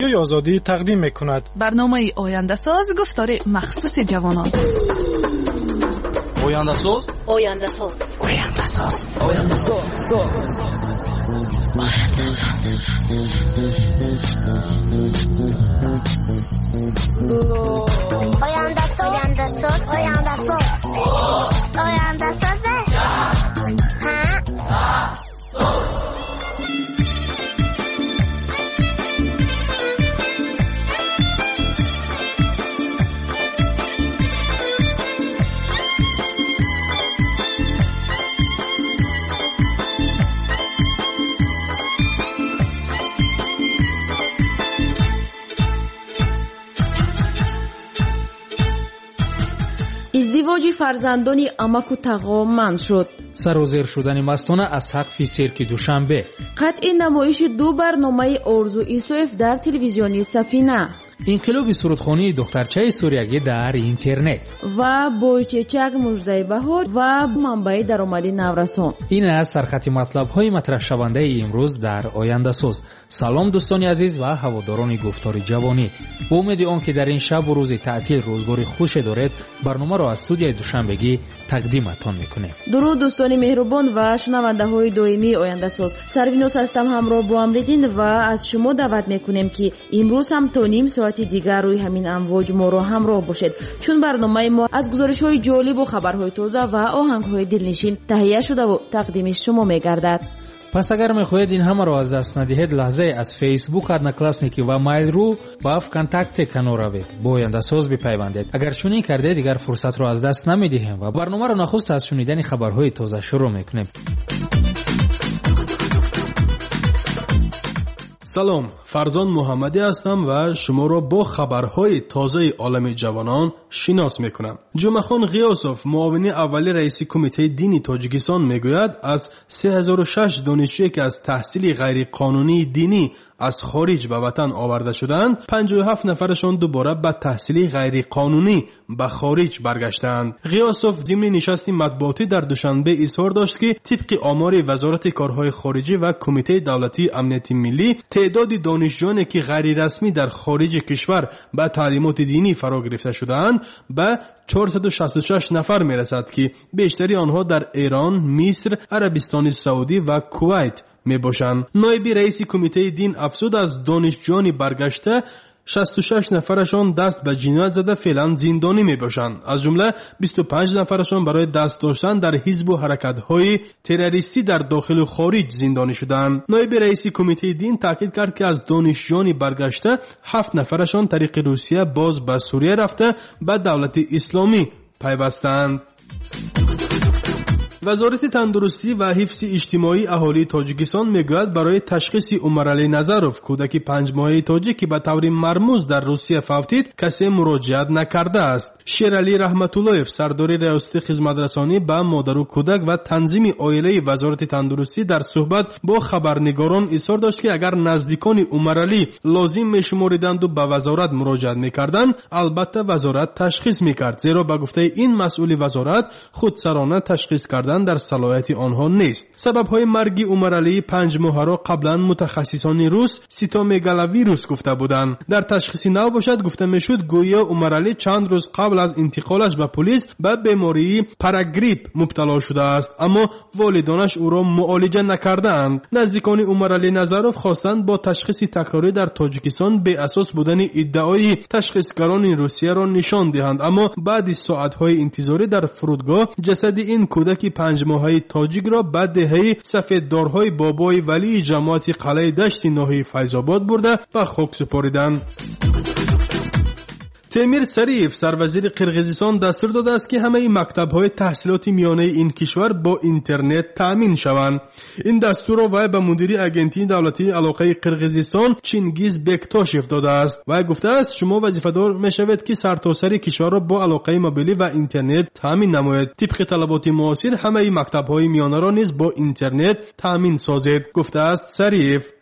رادیوی آزادی تقدیم می‌کند. برنامه آینده ساز گفتار مخصوص جوانان. آینده ساز آینده ساز آینده ساز آینده ساز آینده ساز آینده ساز آینده ساز آینده ساز ازدواج فرزندان امک و تقوام منع شد. سر و زیر شدن مستانه از سقف سیرک دوشنبه. قطع نمایش 2 برنامه آرزو ایسوف در تلویزیونی سفینه. انقلاب سرودخوانی دخترچه سوریگی در اینترنت و بویچچک مژده بهار و منبع درآمد نورسان. این از سرخط مطلب‌های مطرح شونده امروز در آینده ساز. سلام دوستان عزیز و هواداران گفتار جوانی. با امید آنکه در این شب و روز تعطیل روزگار خوش دارید، برنامه را از استودیوی دوشنبگی تقدیمتان میکنیم. درود دوستان مهربان و شنونده‌های دائمی آینده ساز. سروینوس هستم همراه با امریدین و از شما دعوت میکنیم که امروز هم تا نیم ساعت دیگر روی همین امواج ما را همراه باشید، چون برنامه ما از گزارش‌های جالب و خبرهای تازه و آهنگ‌های دلنشین تهیه شده و تقدیم شما می‌گردد. پس اگر می‌خواهید این همه را از دست ندهید، لحظه از فیسبوک ادناکلاسنیکی و مایل رو با کانتاکت کنار روید. با آینده ساز بپیوندید. اگر چنین کرده دیگر فرصت را از دست نمی‌دهیم و برنامه را نخست از شنیدن خبرهای تازه شروع می‌کنیم. سلام، فرزان محمدی هستم و شما را با خبرهای تازه عالم جوانان شناس میکنم. جمعخان غیاسوف، معاون اولی رئیس کمیته دینی تاجیکستان میگوید از 3006 دانشجویی که از تحصیل غیر قانونی دینی از خارج به وطن آورده شدند، 57 نفرشان دوباره به تحصیل غیر قانونی به خارج برگشتند. غیاسوف ضمن نشستی مطبوعاتی در دوشنبه اظهار داشت که طبق آمار وزارت کارهای خارجی و کمیته دولتی امنیت ملی، تعداد دانشجویانی که غیر رسمی در خارج کشور به تعلیمات دینی فرا گرفته شدند به 466 نفر میرسد که بیشتری آنها در ایران، مصر، عربستان سعودی و کویت می باشند. نایب رئیس کمیته دین افزود از دانشجویان برگشته 66 نفرشان دست به جنایت زده فعلا زندانی می باشند. از جمله 25 نفرشان برای دست داشتن در حزب و حرکت‌های تروریستی در داخل و خارج زندانی شدند. نایب رئیس کمیته دین تاکید کرد که از دانشجویان برگشته 7 نفرشان طریق روسیه باز به سوریه رفته به دولت اسلامی پیوستند. وزارت تندرستی و حفظ اجتماعی اهالی تاجیکستان میگوید برای تشخیص عمرعلی نظروف، کودک 5 ماهه تاجیک که به طور مرموز در روسیه فوتید، کسی مراجعت نکرده است. شیرعلی رحمت‌اللهیف، سردار ریاست خدمترسانی به مادر و کودک و تنظیم عائله وزارت تندرستی، در صحبت با خبرنگاران اظهار داشت که اگر نزدیکان عمرعلی لازم میشمردند و به وزارت مراجعت میکردند، البته وزارت تشخیص میکرد، زیرا به گفته این مسئول وزارت خودسرانه تشخیص کردن در صلاحیت آنها نیست. سبب‌های مرگ عمرعلی 5 ماهه را قبلا متخصصان روس سیتومگالویروس گفته بودند. در تشخیص نو باشد گفته میشد گویا عمرعلی چند روز قبل از انتقالش به پلیس به بیماری پاراگریپ مبتلا شده است، اما والدانش او را معالجه نکردند. نزدیکان عمرعلی نظروف خواستند با تشخیص تکراری در تاجیکستان به اساس بودن ادعای تشخیصگران روسیه را نشان دهند، اما بعد از ساعت‌های انتظاری در فرودگاه جسد این کودک 5 ماهه تاجیک را به دهه سفیددارهای بابای ولی جماعت قلعه دشت ناحیه فیض‌آباد برده و خاک سپاریدند. تیمیر سریف، سروزیر قرقیزستان، دستور داده است که همه مکتب‌های تحصیلات میانه این کشور با اینترنت تامین شوند. این دستور را وی به مدیر اگنتی دولتی علاقه قرقیزستان چینگیز بکتاشف داده است. وی گفته است شما وظیفه‌دار می‌شوید که سرتاسر کشور را با علاقه موبیلی و اینترنت تامین نمایید. طبق طلبات معاصر همه مکتب‌های میانه را نیز با اینترنت تامین سازید، گفته است سریف.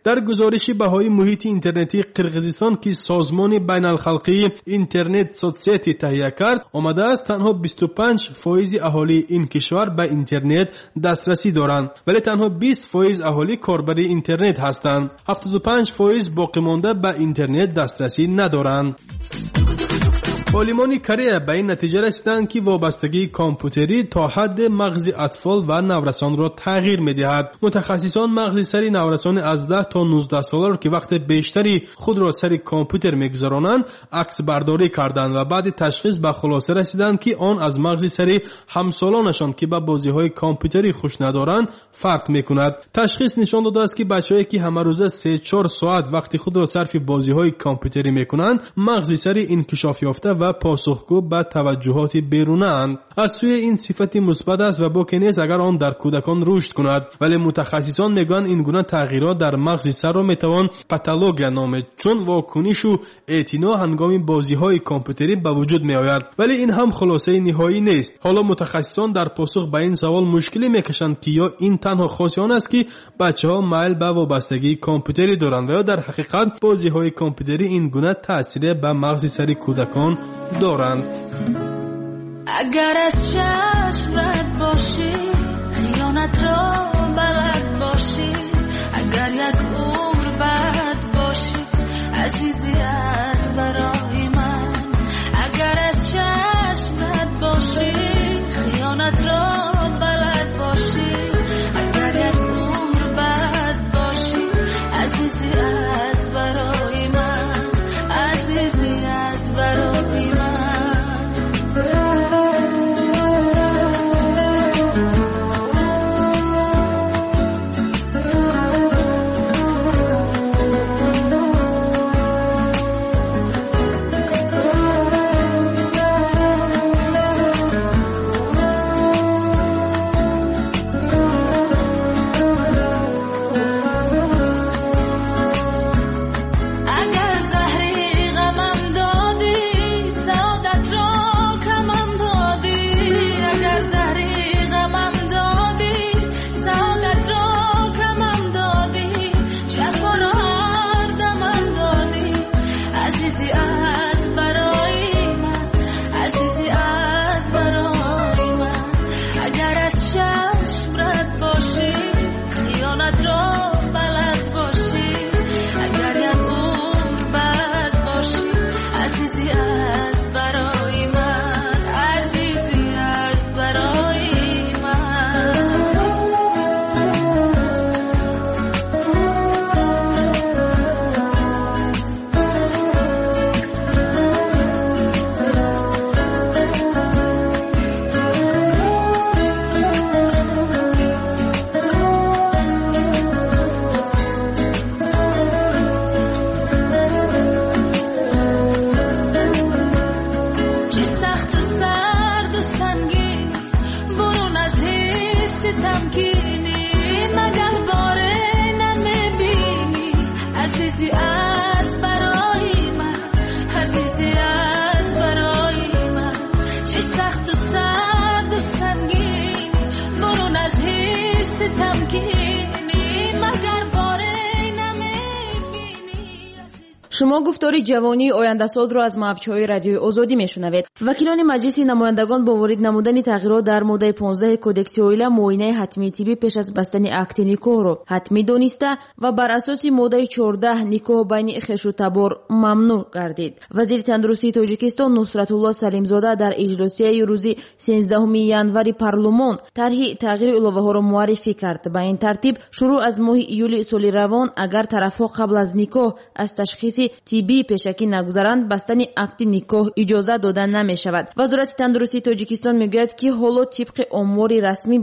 در گزارش بهای محیط اینترنتی قرقیزستان که سازمان بین الخلقی اینترنت سوسیتی تهیه کرد آمده است تنها 25% اهالی این کشور به اینترنت دسترسی دارند، ولی تنها 20% اهالی کاربری اینترنت هستند. 75% باقی مانده به اینترنت دسترسی ندارند. عالمان کره به این نتیجه رسیدند که وابستگی کامپیوتری تا حد مغز اطفال و نورسان را تغییر می‌دهد. متخصصان مغز سری نورسان از 10 تا 19 ساله را که وقت بیشتری خود را سر کامپیوتر می‌گذرانند عکس برداری کردند و بعد تشخیص به خلاصه رسیدند که آن از مغز سری همسالانشان که به بازی‌های کامپیوتری خوش ندارند فرق می‌کند. تشخیص نشان داده است که بچه‌هایی که همه روزه 3-4 ساعت وقتی خود را صرف بازی‌های کامپیوتری می‌کنند مغز سری انکشاف یافته و پاسخگو به توجهات بیرونه اند. از سوی این صفت مثبت است و باکی نیست اگر آن در کودکان رشد کند، ولی متخصصان میگویند این گونه تغییرات در مغز سر را میتوان پاتولوژی نامید چون واکنش و اعتنا هنگام بازی‌های کامپیوتری به وجود میآید، ولی این هم خلاصه نهایی نیست. حالا متخصصان در پاسخ به این سوال مشکلی میکشند که یا این تنها خاصی آن است که بچه‌ها میل به وابستگی کامپیوتری دارند و یا در حقیقت بازی‌های کامپیوتری این گونه تاثیر به مغز سر کودکان دارند. اگر از چشم رد باشی خیانت را بلد باشی، اگر یک عمر بد باشی عزیزی از برای من. اگر از چشم رد باشی خیانت را بلد باشی، اگر یک عمر بد باشی عزیزی از برای من، عزیزی از برای من. شما گفتاری جوانی آینده‌ساز را از موج‌های رادیوی آزادی میشنوید. وکیلان مجلس نمایندگان با وارد نمودن تغییرات در ماده 15 کدکس اویلا معاینه حتمی طبی پیش از بستن عقد نکاح را حتمی دانسته و بر اساس ماده 14 نکاح بین خویش و تبار ممنوع گردید. وزیر تندرستی تاجیکستان نصرتالله سلیمزاده در اجلاسی روز 13 ینوری پارلمان طرح تغییر الگوها را معرفی کرد. به این ترتیب شروع از ماه ایول سال روان اگر طرفها قبل از نکاح از تشخیص طبی پیشکی نگذارند بستن عقد نکاح اجازه داده نمی شود. وزارت تندرستی تاجیکستان میگوید که حالا طبق آمار رسمی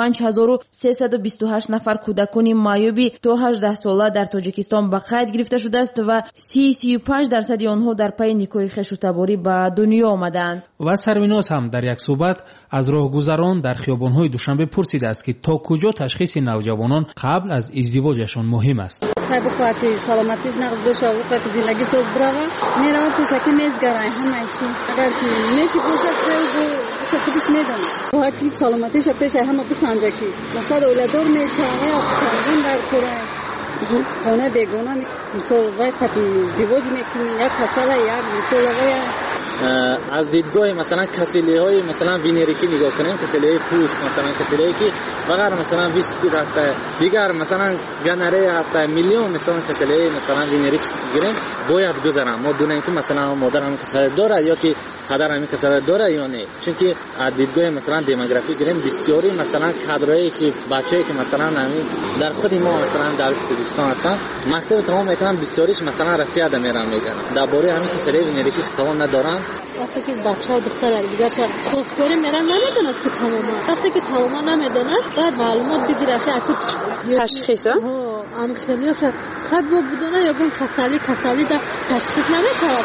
25328 نفر کودکان معیوب تا 18 ساله در تاجیکستان به قید گرفته شده است و 35% آنها در پی نکاح خویش و تباری به دنیا آمدند. و سرمیناز هم در یک صحبت از راهگذران در خیابان‌های دوشنبه پرسیده است که تا کجا تشخیص نوجوانان قبل از ازدواجشان مهم است. وقتی سلامتیش نقض بشه وقتی زندگی ساز بروه میره پیشکی میزگره همه چی اگر که میشه باشه که خودش میدونه وقتی سلامتیش پیش همه بسنجه که مثلا اولادور میشه یا فرزند در کوره خانه بیگانه مثال وقتی ازدواج میکنی یا کساله یک مثال از دیدگاه مثلا کسیلی‌های مثلا وینریکی نگاه کنیم، کسیلی‌های پوست مثلا کسیلی‌ای که فقط مثلا ویسکوت هست، دیگر مثلا گنره هست، میلیون مثلا کسیلی‌های مثلا وینریک گیریم باید گذرم ما دونه اینکه مثلا مادر هم کسل داره یا که پدر هم کسل داره یا نه، چون که از دیدگاه مثلا دموگرافی گیریم بسیاری مثلا کادرایی که بچه‌ای که مثلا در خود ما مثلا در کردستان هستن مکتب تمام میکنن بسیاریش مثلا روسیه ده میرن میگن درباره همین کسیلی‌های وینریکی سوال ندارن. وقتی که بچه‌ها دختر دیگه خواستگاری میرن نمیدونن که تماما وقتی که تماما نمیدونن بعد معلومات بگیره که تشخیص ام خیلیش خب بدونه یا گم کسالی در تشخیص نمیشه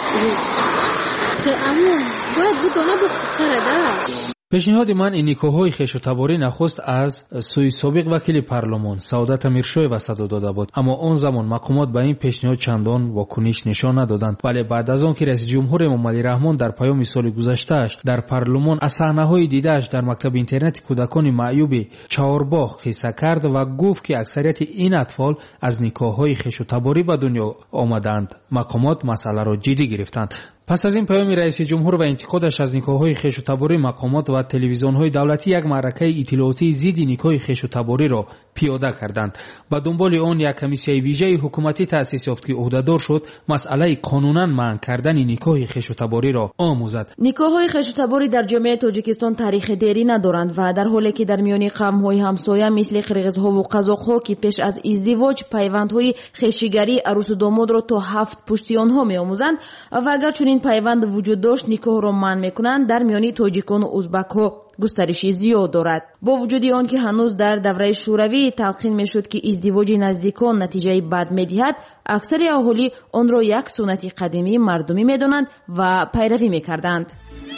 که امون باید بدونه بخوره ده. پیشنهاد من این نیکوهای خویش و تباری نخست از سوی سابق وکیل پارلمان سعادت امیرشاه صدا داده بود، اما آن زمان مقامات به این پیشنهاد چندان واکنش نشان ندادند. ولی بعد از آن که رئیس جمهور امام علی رحمان در پیام سال گذشته‌اش در پارلمان از صحنه‌های دیده‌اش در مکتب اینترنت کودکان معیوب چهارباغ قصه کرد و گفت که اکثریت این اطفال از نیکوهای خویش و تباری به دنیا آمدند، مقامات مسئله را جدی گرفتند. پس از این پیام رئیس جمهور و انتقادش از نیکوهای خویش و تباری، مقامات و تلویزیون‌های دولتی یک معرکه اطلاعاتی ضد نیکوهای خویش و تباری را پیاده کردند. به دنبال آن یک کمیسیون ویژه حکومتی تأسیس یافت که عهده‌دار شد مسئله قانونا منع کردن نیکوهای خویش و تباری را آموزد. نیکوهای خویش و تباری در جامعه تاجیکستان تاریخ دیری ندارند و در حالی که در میان قوم‌های همسایه مثل قرقیزها و قزاق‌ها که پیش از ازدواج پیوندهای خویشیگری عروس و داماد را تا 7 پشتی آنها می‌آموزند و اگر چنین پیوند وجود داشت نیکوه را منع می‌کنند، در میان تاجیکان و ازبک‌ها گسترشی زیاد دارد. با وجود آن که هنوز در دوره شوروی تلقین میشد که ازدواج نزدیکان نتیجه بد میدهد، اکثر اهالی آن را یک سنت قدیمی مردمی میدانند و پیروی میکردند.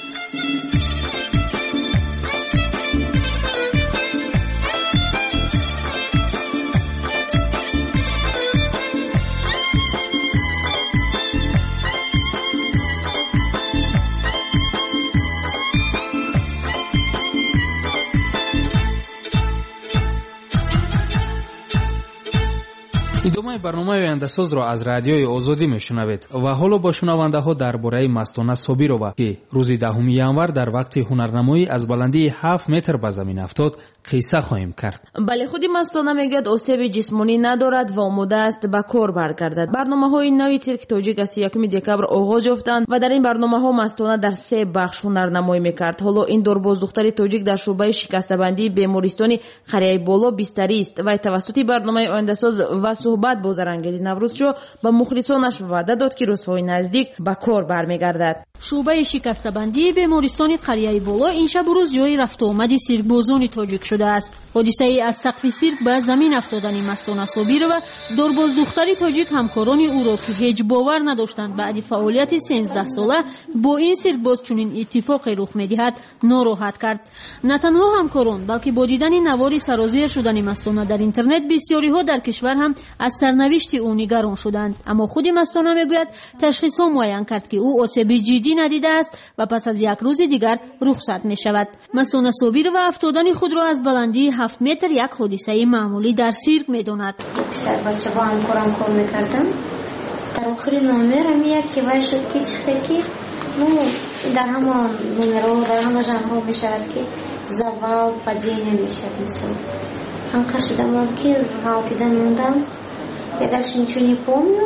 ادامه برنامه آینده‌ساز را از رادیوی آزادی میشنوید و حالا با شنونده ها درباره مستانه صابیرова که روز 10 ینور در وقت هنرنمایی از بلندی 7 متر به زمین افتاد قصه خواهیم کرد. بله، خودی مستانه میگوید آسیب جسمانی ندارد و آماده است به کار برگردد. برنامه‌های نوی ترک تاجیک از 1 دکبر آغاز یافتند و در این برنامه‌ها مستانه در 3 بخش هنرنمایی میکرد. حالا این دورباز دختر تاجیک در شعبه شکسته‌بندی بیمارستان قریه بالا بستری است و توسط برنامه آینده‌ساز و صحبت با زرنگیز نوروزشو به مخلصانش وعده داد که روزهای نزدیک به کار برمیگردد. شعبه شکسته‌بندی بیمارستان قریه بالا این شب و روز جای رفت و آمد سیرک‌بازان تاجیک شده است. حادثه ای از سقف سیرک به زمین افتادن مستانه صابیر و دورباز دختری تاجیک همکاران او را که هیچ باور نداشتند بعد فعالیت 13 ساله با این سیرک‌باز چنین اتفاقی رخ می‌دهد ناراحت کرد. نه تنها همکاران بلکه با دیدن نوار سرازیر شدن مستانه در اینترنت بسیاری‌ها در کشور هم از سرنوشت او نگران شدند، اما خود مستانه میگوید تشخیص معین کرد که او آسیب جدی ندیده است و پس از 1 روز دیگر رخصت می‌شود. مستانه صابیر و افتادن خود را از بلندی 7 متر یک حادثه معمولی در سیرک می‌داند. پسر بچه با همکارم کار می‌کردم. در آخر نمرم یکی وای شد که چخکی در همان نمرها در همه ژانرها می‌شود که زوال падение می‌شود. مثلا هم кашидам که галатидан мондам. Я дальше ничего не помню.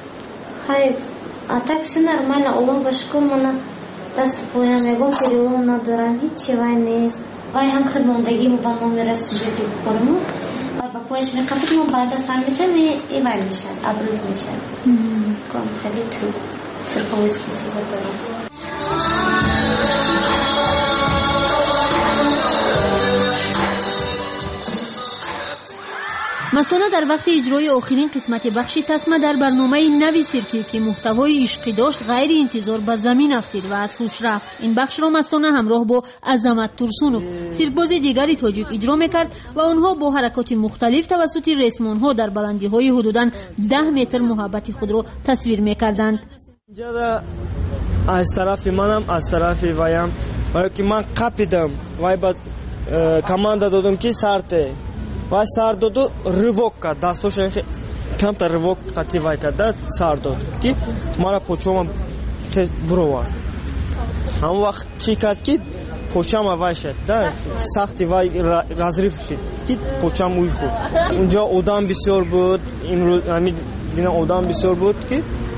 А так все нормально. Аллаху шукр, мана даст поямегом перелом надорам. Ничего нест. Вай هم خدماندگی مو با نامر سوژتی کنم. وای با پویش می‌کردم مو بعد از همین می ایوای میشد. ابرو میشد. کام خیلی تو سرپویس کسی دارم. مستانه در وقت اجرای آخرین قسمت بخش تسمه در برنامه نوی سیرکی که محتوای عشقی داشت غیر انتظار به زمین افتید و از هوش رفت. این بخش را مستانه همراه با عظمت ترسونوف سیرک‌باز دیگری تاجیک اجرا میکرد و آنها با حرکات مختلف توسط ریسمان‌ها در بلندی‌های حدوداً 10 متر محبت خود را تصویر میکردند. اینجا از طرف منم از طرف وایم ولی که من قپیدم وای با کاماندا دادم که سرته و سر دادو ривок کرد دستاش کم تا ривок قطعی وای کرد سر داد که مرا پوچوم بروارد هم وقت چی کرد که پوچم وای شد در سختی وای رازریف شد که پوچم اوی خود اونجا آدم بسیار بود امروز همین دینا آدم بسیار بود که